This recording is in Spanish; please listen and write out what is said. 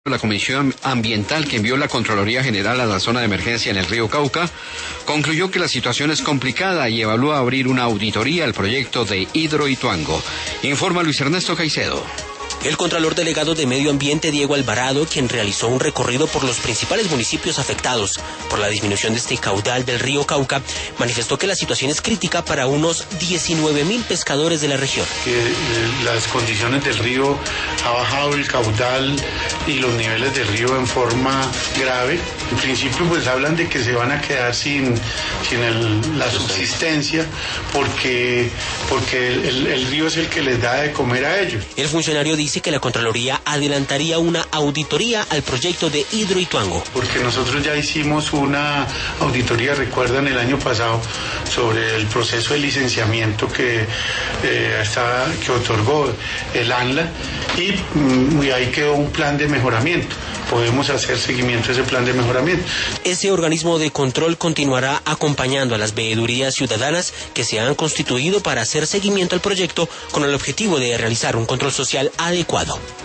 La Comisión Ambiental que envió la Contraloría General a la zona de emergencia en el río Cauca concluyó que la situación es complicada y evalúa abrir una auditoría al proyecto de Hidroituango. Informa Luis Ernesto Caicedo. El Contralor Delegado de Medio Ambiente, Diego Alvarado, quien realizó un recorrido por los principales municipios afectados por la disminución de este caudal del río Cauca, manifestó que la situación es crítica para unos 19.000 pescadores de la región. Las condiciones del río, ha bajado el caudal y los niveles del río en forma grave. En principio pues hablan de que se van a quedar sin la subsistencia porque el río es el que les da de comer a ellos. El funcionario dice que la Contraloría adelantaría una auditoría al proyecto de Hidroituango. Porque nosotros ya hicimos una auditoría, recuerdan, el año pasado sobre el proceso de licenciamiento que otorgó el ANLA y ahí quedó un plan de mejoramiento. Podemos hacer seguimiento a ese plan de mejoramiento. Ese organismo de control continuará acompañando a las veedurías ciudadanas que se han constituido para hacer seguimiento al proyecto con el objetivo de realizar un control social adecuado.